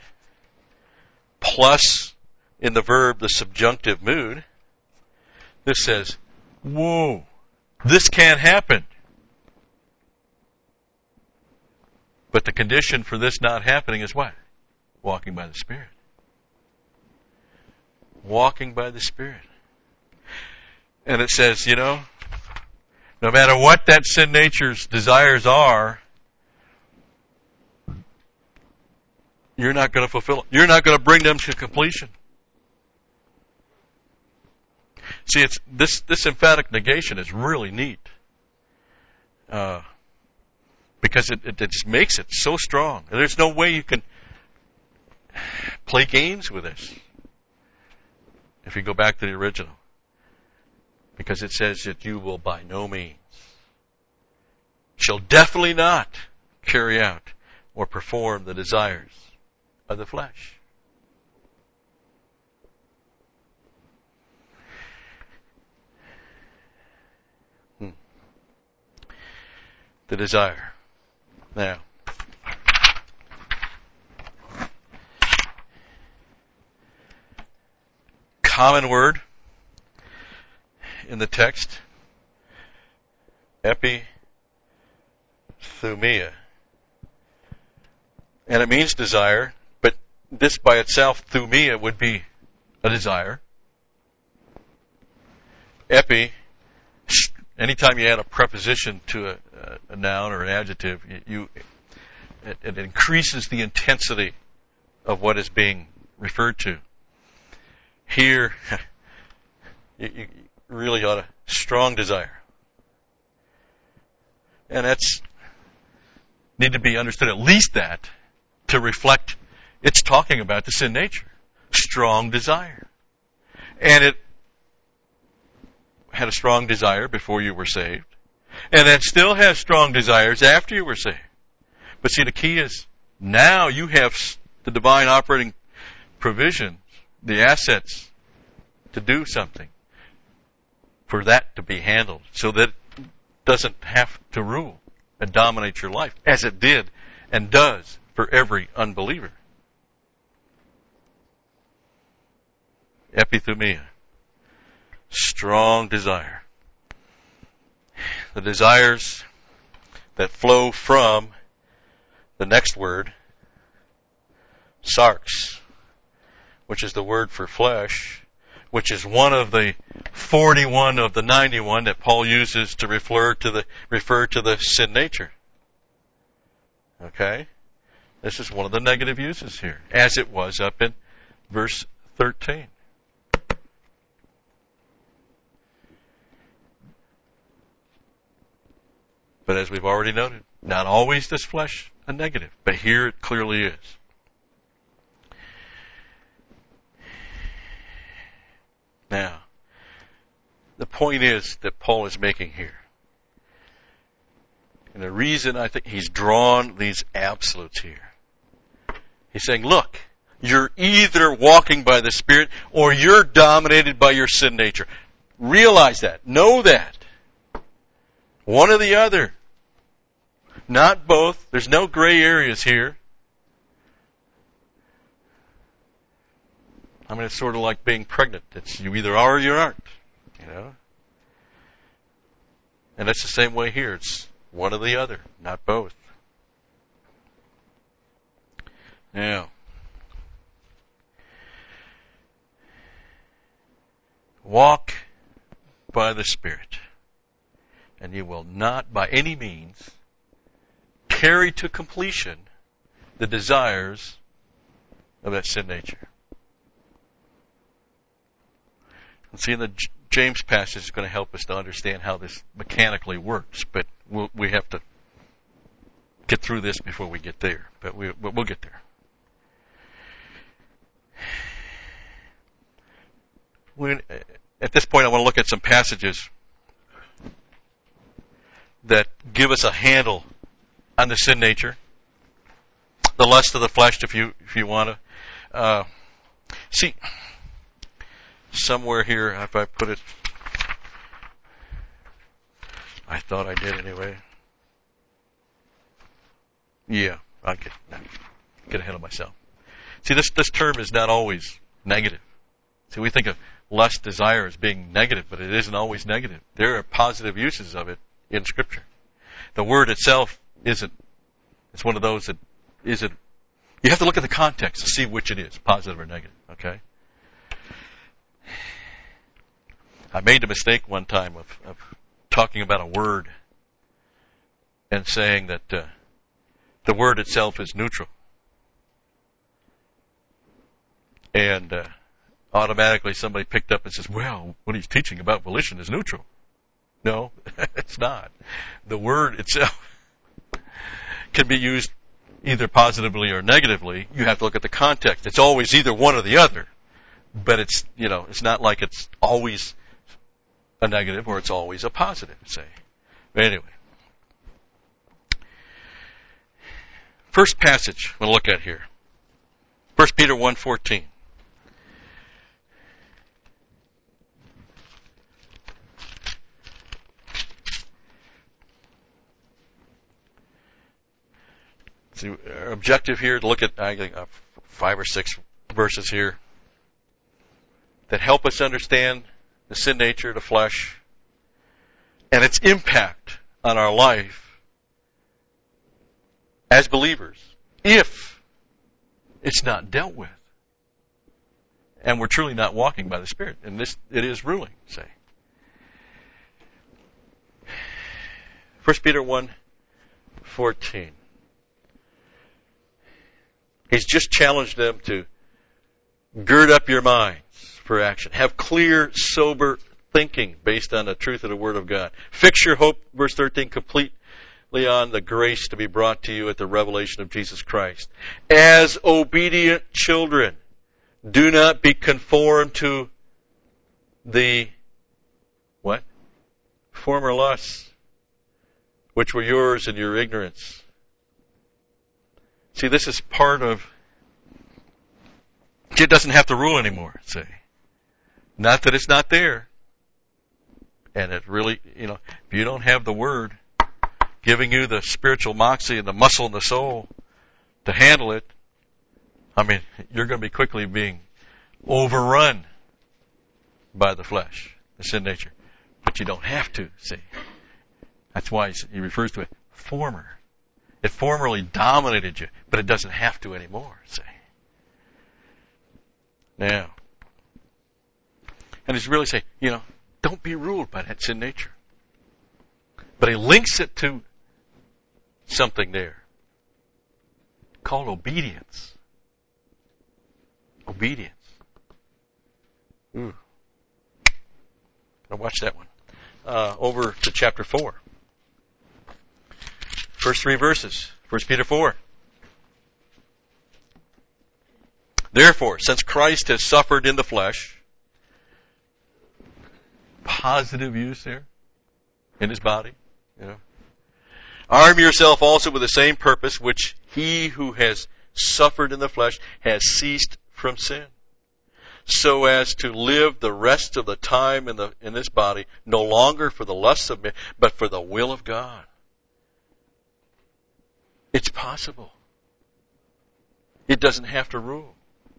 plus in the verb the subjunctive mood, this says, whoa, this can't happen. But the condition for this not happening is what? Walking by the Spirit. Walking by the Spirit. And it says, you know, no matter what that sin nature's desires are, you're not going to fulfill it. You're not going to bring them to completion. See, it's this this emphatic negation is really neat. Uh, because it, it, it just makes it so strong. There's no way you can play games with this if you go back to the original. Because it says that you will by no means, shall definitely not carry out or perform the desires of the flesh. Hmm. The desire. Now, common word in the text, epithumia. And it means desire, but this by itself, thumia, would be a desire. Epi, anytime you add a preposition to a, a noun or an adjective, you, you it, it increases the intensity of what is being referred to. Here, you, you really ought a strong desire. And that's need to be understood, at least that, to reflect it's talking about the sin nature. Strong desire. And it had a strong desire before you were saved. And it still has strong desires after you were saved. But see, the key is now you have the divine operating provisions, the assets to do something, for that to be handled, so that it doesn't have to rule and dominate your life, as it did and does for every unbeliever. Epithumia. Strong desire. The desires that flow from the next word, sarx, which is the word for flesh, which is one of the forty-one of the ninety-one that Paul uses to refer to the refer to the sin nature. Okay? This is one of the negative uses here, as it was up in verse thirteen. But as we've already noted, not always this flesh a negative, but here it clearly is. Now, the point is that Paul is making here, and the reason I think he's drawn these absolutes here, he's saying, look, you're either walking by the Spirit or you're dominated by your sin nature. Realize that. Know that. One or the other. Not both. There's no gray areas here. I mean, it's sort of like being pregnant. It's you either are or you aren't. You know? And that's the same way here. It's one or the other, not both. Now, walk by the Spirit, and you will not by any means carry to completion the desires of that sin nature. And see, the James passage is going to help us to understand how this mechanically works, but we'll, we have to get through this before we get there. But we, we'll get there. We, at this point, I want to look at some passages that give us a handle on the sin nature, the lust of the flesh, if you if you want to. Uh, see, somewhere here, if I put it, I thought I did anyway. Yeah, I get get ahead of myself. See, this this term is not always negative. See, we think of lust, desire as being negative, but it isn't always negative. There are positive uses of it in Scripture. The word itself isn't. It's one of those that isn't. You have to look at the context to see which it is, positive or negative. Okay. I made the mistake one time of, of talking about a word and saying that uh, the word itself is neutral. And uh, automatically somebody picked up and says, well, what he's teaching about volition is neutral. No, it's not. The word itself can be used either positively or negatively. You have to look at the context. It's always either one or the other. But it's, you know, it's not like it's always a negative or it's always a positive, say. But anyway. First passage we'll look at here. First Peter one fourteen. So our objective here to look at I think, uh, five or six verses here that help us understand the sin nature of the flesh and its impact on our life as believers if it's not dealt with. And we're truly not walking by the Spirit. And this, it is ruling, say. First Peter one fourteen. He's just challenged them to gird up your minds for action. Have clear, sober thinking based on the truth of the Word of God. Fix your hope, verse thirteen, completely on the grace to be brought to you at the revelation of Jesus Christ. As obedient children, do not be conformed to the, what? Former lusts, which were yours in your ignorance. See, this is part of, it doesn't have to rule anymore, say. Not that it's not there. And it really, you know, if you don't have the Word giving you the spiritual moxie and the muscle in the soul to handle it, I mean, you're going to be quickly being overrun by the flesh, the sin nature. But you don't have to, see. That's why he refers to it, former. It formerly dominated you, but it doesn't have to anymore, see. Now, and he's really saying, you know, don't be ruled by that sin nature. But he links it to something there called obedience. Obedience. Ooh. I'll watch that one. Uh, over to chapter four. First three verses. First Peter four. Therefore, since Christ has suffered in the flesh, positive use there, in his body, you know, arm yourself also with the same purpose which he who has suffered in the flesh has ceased from sin, so as to live the rest of the time in the in this body no longer for the lusts of men, but for the will of God. It's possible. It doesn't have to rule.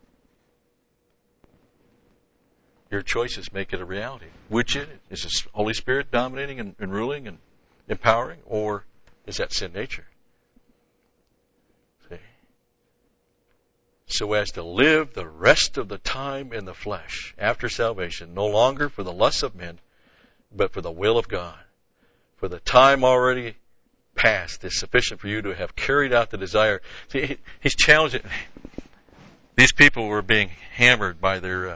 Your choices make it a reality. Which is it? Is the Holy Spirit dominating and, and ruling and empowering, or is that sin nature? See? So as to live the rest of the time in the flesh after salvation, no longer for the lusts of men, but for the will of God. For the time already past is sufficient for you to have carried out the desire. See, he's challenging. These people were being hammered by their uh,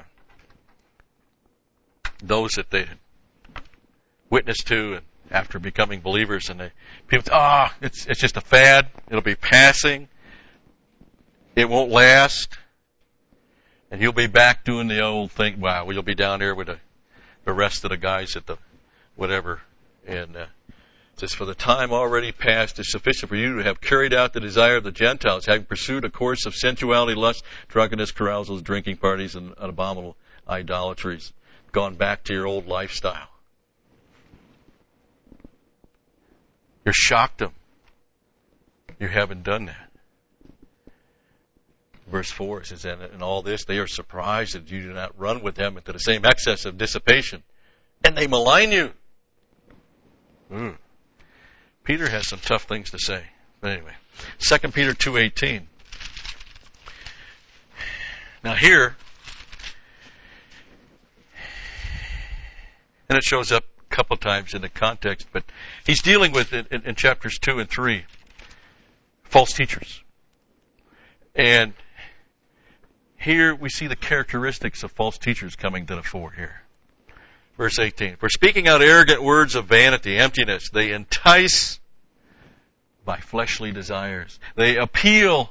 those that they had witnessed to and after becoming believers, and they people say, ah, oh, it's it's just a fad. It'll be passing. It won't last, and you'll be back doing the old thing. Wow, you'll be down there with the, the rest of the guys at the whatever, and. Uh, It says, for the time already past is sufficient for you to have carried out the desire of the Gentiles, having pursued a course of sensuality, lust, drunkenness, carousals, drinking parties, and abominable idolatries. Gone back to your old lifestyle. You're shocked them. You haven't done that. Verse four says, and in all this they are surprised that you do not run with them into the same excess of dissipation. And they malign you. Mm. Peter has some tough things to say. But anyway, Second Peter two eighteen. Now here, And it shows up a couple times in the context, but he's dealing with it in, in chapters two and three, false teachers. And here we see the characteristics of false teachers coming to the fore here. Verse eighteen, for speaking out arrogant words of vanity, emptiness, they entice by fleshly desires. They appeal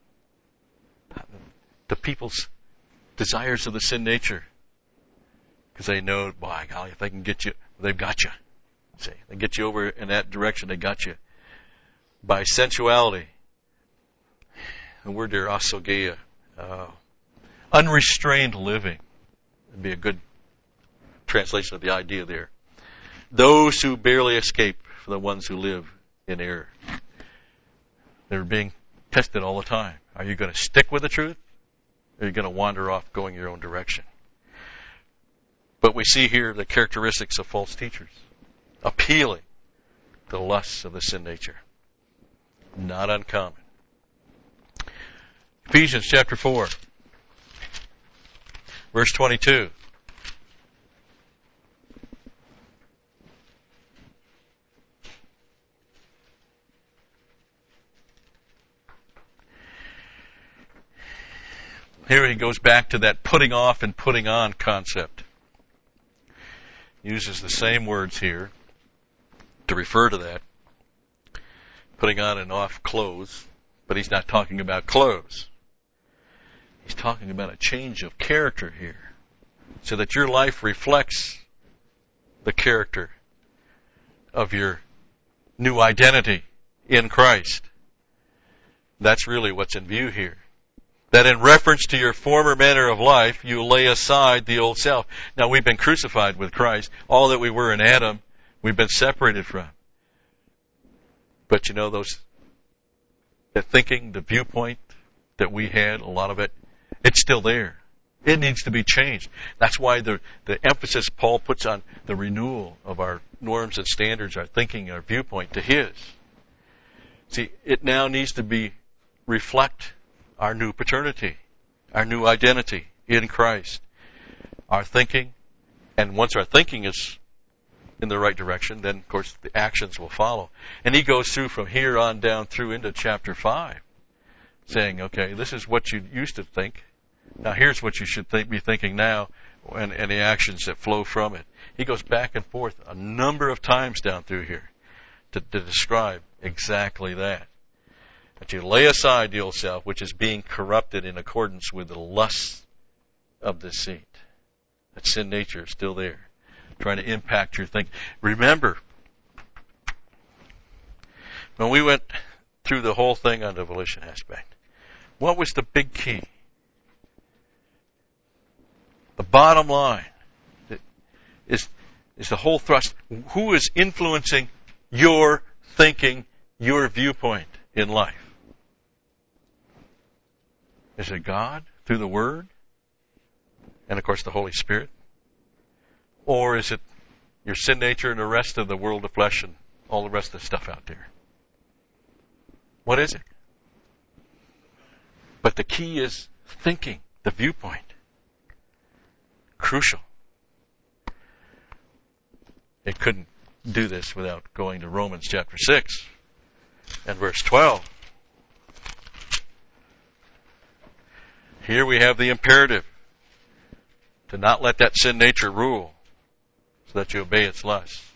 to people's desires of the sin nature. Because they know, by golly, if they can get you, they've got you. See, they get you over in that direction, they got you. By sensuality. The word there, asogeia. Uh, unrestrained living. Would be a good translation of the idea there. Those who barely escape from the ones who live in error. They're being tested all the time. Are you going to stick with the truth? Or are you going to wander off going your own direction? But we see here the characteristics of false teachers. Appealing to the lusts of the sin nature. Not uncommon. Ephesians chapter four. Verse twenty-two. Here he goes back to that putting off and putting on concept. Uses the same words here to refer to that. Putting on and off clothes, but he's not talking about clothes. He's talking about a change of character here, so that your life reflects the character of your new identity in Christ. That's really what's in view here. That in reference to your former manner of life, you lay aside the old self. Now, we've been crucified with Christ. All that we were in Adam, we've been separated from. But you know, those, the thinking, the viewpoint that we had, a lot of it, it's still there. It needs to be changed. That's why the, the emphasis Paul puts on the renewal of our norms and standards, our thinking, our viewpoint to his. See, it now needs to be reflect our new paternity, our new identity in Christ, our thinking, and once our thinking is in the right direction, then of course the actions will follow. And he goes through from here on down through into chapter five, saying, okay, this is what you used to think. Now here's what you should think, be thinking now, and, and the actions that flow from it. He goes back and forth a number of times down through here to, to describe exactly that. That you lay aside the old self, which is being corrupted in accordance with the lusts of deceit. That sin nature is still there, trying to impact your thinking. Remember, when we went through the whole thing on the volition aspect, what was the big key? The bottom line is, is the whole thrust. Who is influencing your thinking, your viewpoint in life? Is it God through the Word? And of course the Holy Spirit? Or is it your sin nature and the rest of the world of flesh and all the rest of the stuff out there? What is it? But the key is thinking, the viewpoint. Crucial. It couldn't do this without going to Romans chapter six and verse twelve. Here we have the imperative to not let that sin nature rule so that you obey its lusts.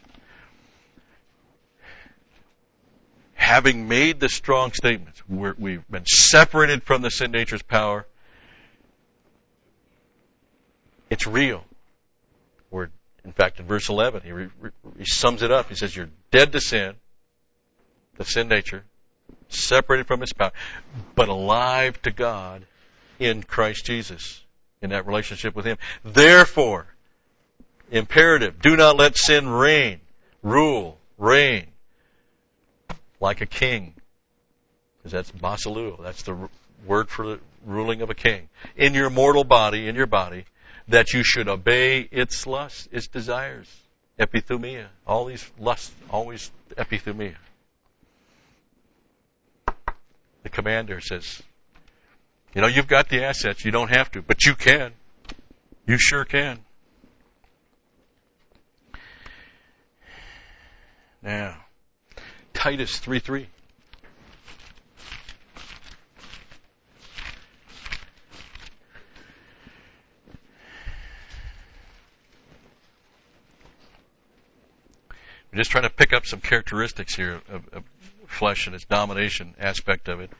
Having made the strong statements, we're, we've been separated from the sin nature's power. It's real. We're, in fact, in verse eleven, he, re, he sums it up. He says, you're dead to sin, the sin nature, separated from his power, but alive to God in Christ Jesus, in that relationship with him. Therefore, imperative, do not let sin reign, rule, reign, like a king. Because that's basiluo, that's the word for the ruling of a king. In your mortal body, in your body, that you should obey its lusts, its desires. Epithumia. All these lusts, always epithumia. The commander says, you know, you've got the assets, you don't have to, but you can. You sure can. Now, Titus three three. We're just trying to pick up some characteristics here of, of flesh and its domination aspect of it.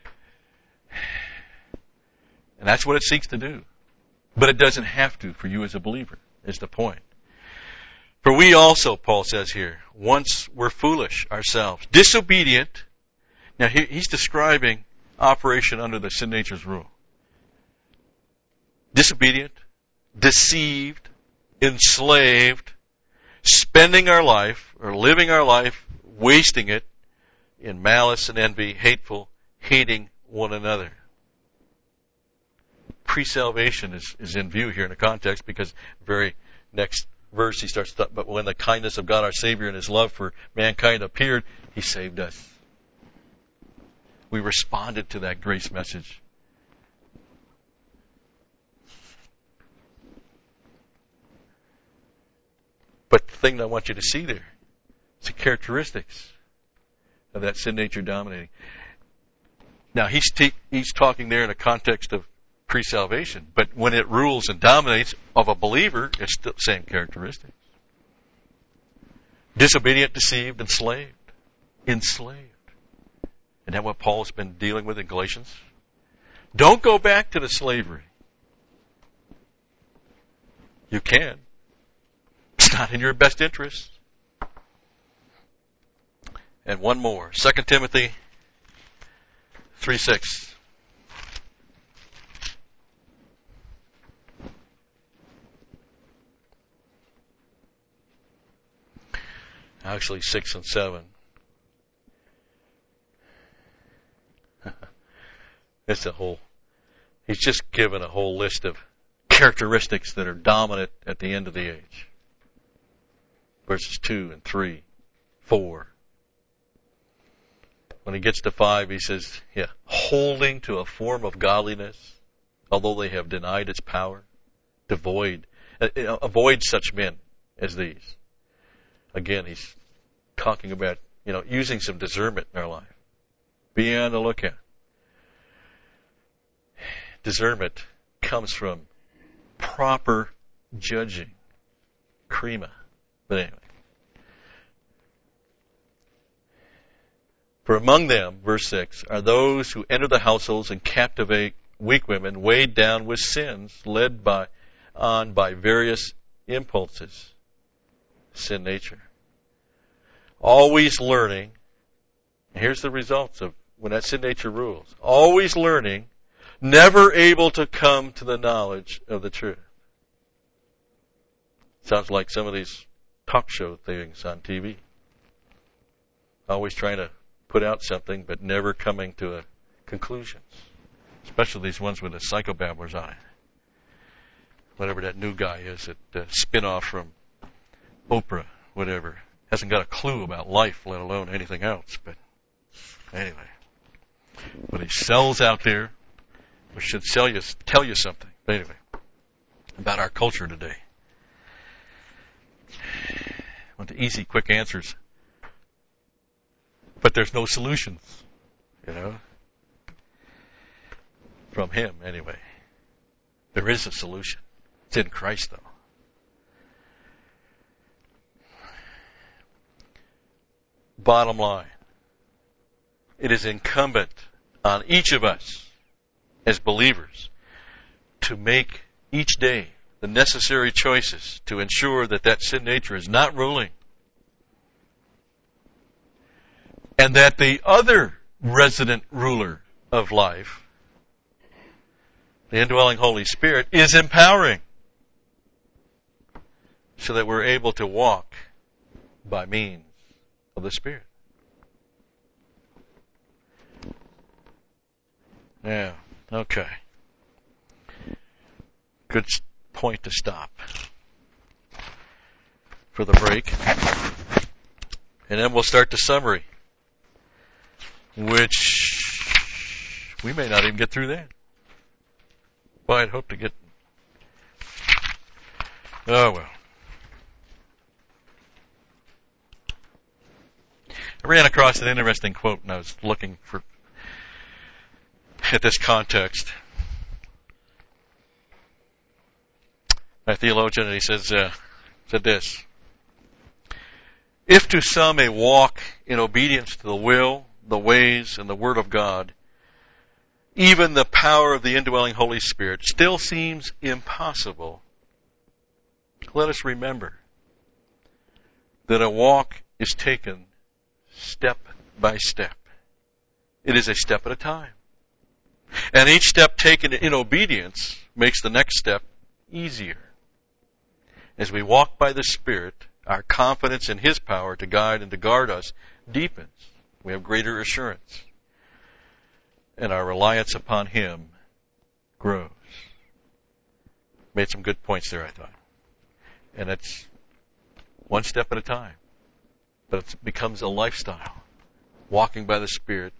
And that's what it seeks to do. But it doesn't have to for you as a believer, is the point. For we also, Paul says here, once were foolish ourselves, disobedient. Now he, he's describing operation under the sin nature's rule. Disobedient, deceived, enslaved, spending our life, or living our life, wasting it in malice and envy, hateful, hating one another. Pre-salvation is, is in view here in the context, because very next verse he starts to, but when the kindness of God our Savior and His love for mankind appeared, He saved us. We responded to that grace message. But the thing that I want you to see there is the characteristics of that sin nature dominating. Now, he's, te- he's talking there in a context of pre-salvation, but when it rules and dominates of a believer, it's still the same characteristics. Disobedient, deceived, enslaved. Enslaved. Isn't that what Paul's been dealing with in Galatians? Don't go back to the slavery. You can. It's not in your best interest. And one more. Second Timothy three six. Actually, six and seven. It's a whole, he's just given a whole list of characteristics that are dominant at the end of the age. Verses two and three, four. When he gets to five, he says, yeah, holding to a form of godliness, although they have denied its power, devoid, uh, avoid such men as these. Again, he's talking about, you know, using some discernment in our life. Be on the lookout. Discernment comes from proper judging. Krima. But anyway. For among them, verse six, are those who enter the households and captivate weak women, weighed down with sins, led by on by various impulses. Sin nature. Always learning. Here's the results of when that sin nature rules. Always learning, never able to come to the knowledge of the truth. Sounds like some of these talk show things on T V. Always trying to put out something, but never coming to a conclusion. Especially these ones with the psychobabblers on it. Whatever that new guy is, that uh, spin-off from Oprah, whatever. Hasn't got a clue about life, let alone anything else. But anyway, what he sells out there, which should sell you, tell you something. But anyway, about our culture today. Want the easy, quick answers. But there's no solutions, you know. From him, anyway. There is a solution. It's in Christ, though. Bottom line, it is incumbent on each of us as believers to make each day the necessary choices to ensure that that sin nature is not ruling, and that the other resident ruler of life, the indwelling Holy Spirit, is empowering, so that we're able to walk by means of the Spirit. Yeah, okay. Good point to stop for the break. And then we'll start the summary, which we may not even get through that. Well, I'd hope to get... Oh, well. I ran across an interesting quote and I was looking for at this context. A theologian, and he says, uh, said this: if to some a walk in obedience to the will, the ways, and the Word of God, even the power of the indwelling Holy Spirit, still seems impossible, let us remember that a walk is taken step by step. It is a step at a time. And each step taken in obedience makes the next step easier. As we walk by the Spirit, our confidence in His power to guide and to guard us deepens. We have greater assurance. And our reliance upon Him grows. Made some good points there, I thought. And it's one step at a time. But it becomes a lifestyle. Walking by the Spirit,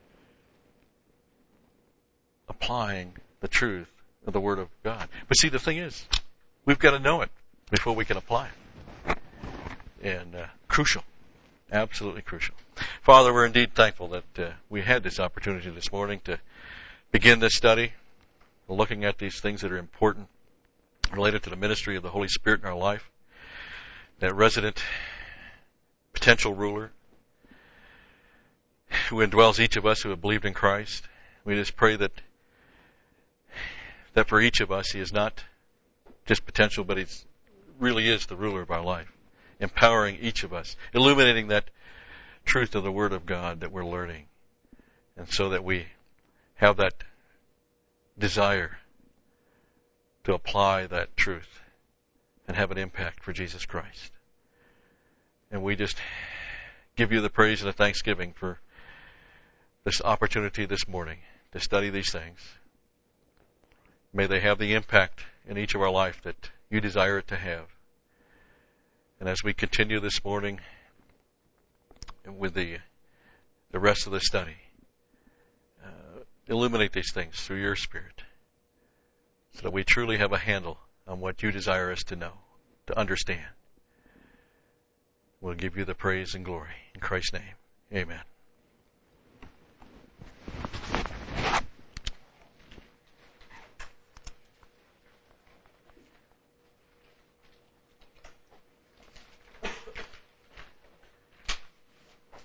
applying the truth of the Word of God. But see, the thing is, we've got to know it before we can apply it. And uh, crucial. Absolutely crucial. Father, we're indeed thankful that uh, we had this opportunity this morning to begin this study, looking at these things that are important related to the ministry of the Holy Spirit in our life, that resident potential ruler who indwells each of us who have believed in Christ. We just pray that that for each of us, He is not just potential, but He really is the ruler of our life, empowering each of us, illuminating that truth of the Word of God that we're learning, and so that we have that desire to apply that truth and have an impact for Jesus Christ. And we just give You the praise and the thanksgiving for this opportunity this morning to study these things. May they have the impact in each of our life that You desire it to have. And as we continue this morning with the the rest of the study, uh, illuminate these things through Your Spirit so that we truly have a handle on what You desire us to know, to understand. We'll give You the praise and glory. In Christ's name, amen.